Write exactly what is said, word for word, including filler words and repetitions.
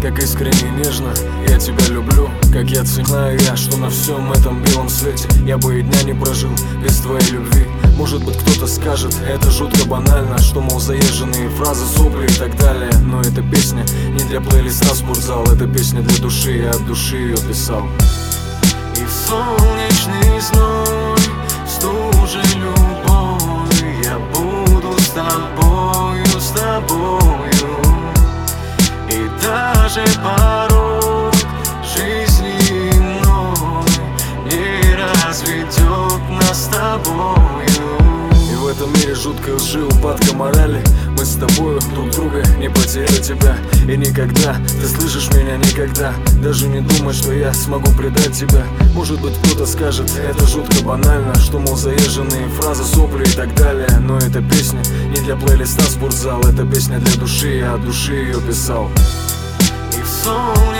как искренне и нежно я тебя люблю, как я знаю я, что на всем этом белом свете я бы и дня не прожил без твоей любви. Может быть, кто-то скажет, это жутко банально, что, мол, заезженные фразы, сопли и так далее. Но эта песня не для плейлиста спортзал, это песня для души, я от души ее писал. И в солнечный зной, в стуже любой, я буду с тобою, с тобою. И даже порог жизни иной не разведет нас с тобою. И в этом мире жуткой лжи, упадка морали, мы с тобою друг друга не потеряли тебя. И никогда, ты слышишь меня, никогда даже не думай, что я смогу предать тебя. Может быть, кто-то скажет, это жутко банально, что, мол, заезженные фразы, сопли и так далее. Но эта песня не для плейлиста спортзал, это песня для души, я от души ее писал. И в солнечный